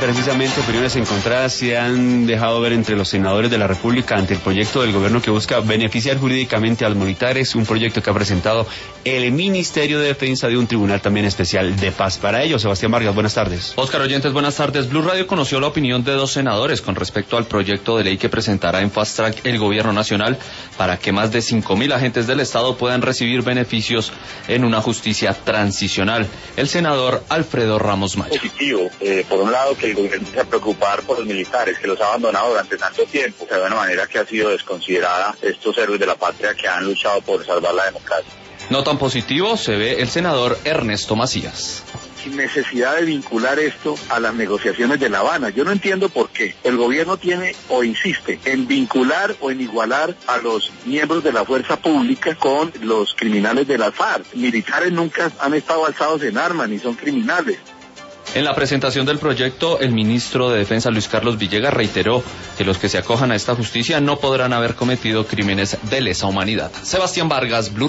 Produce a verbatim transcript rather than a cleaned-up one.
precisamente opiniones encontradas se han dejado ver entre los senadores de la República ante el proyecto del gobierno que busca beneficiar jurídicamente a los militares, un proyecto que ha presentado el Ministerio de Defensa de un tribunal también especial de paz. Para ello, Sebastián Vargas, buenas tardes. Oscar Oyentes, buenas tardes. Blue Radio conoció la opinión de dos senadores con respecto al proyecto de ley que presentará en Fast Track el gobierno nacional para que más de cinco mil agentes del Estado puedan recibir beneficios en una justicia transicional. El senador Alfredo Ramos Maya. Positivo, eh, por un lado, que el gobierno se va a preocupar por los militares, que los ha abandonado durante tanto tiempo, de una manera que ha sido desconsiderada estos héroes de la patria que han luchado por salvar la democracia. No tan positivo se ve el senador Ernesto Macías. Sin necesidad de vincular esto a las negociaciones de La Habana. Yo no entiendo por qué el gobierno tiene o insiste en vincular o en igualar a los miembros de la fuerza pública con los criminales de la FARC. Militares nunca han estado alzados en armas ni son criminales. En la presentación del proyecto, el ministro de Defensa Luis Carlos Villegas reiteró que los que se acojan a esta justicia no podrán haber cometido crímenes de lesa humanidad. Sebastián Vargas, Blue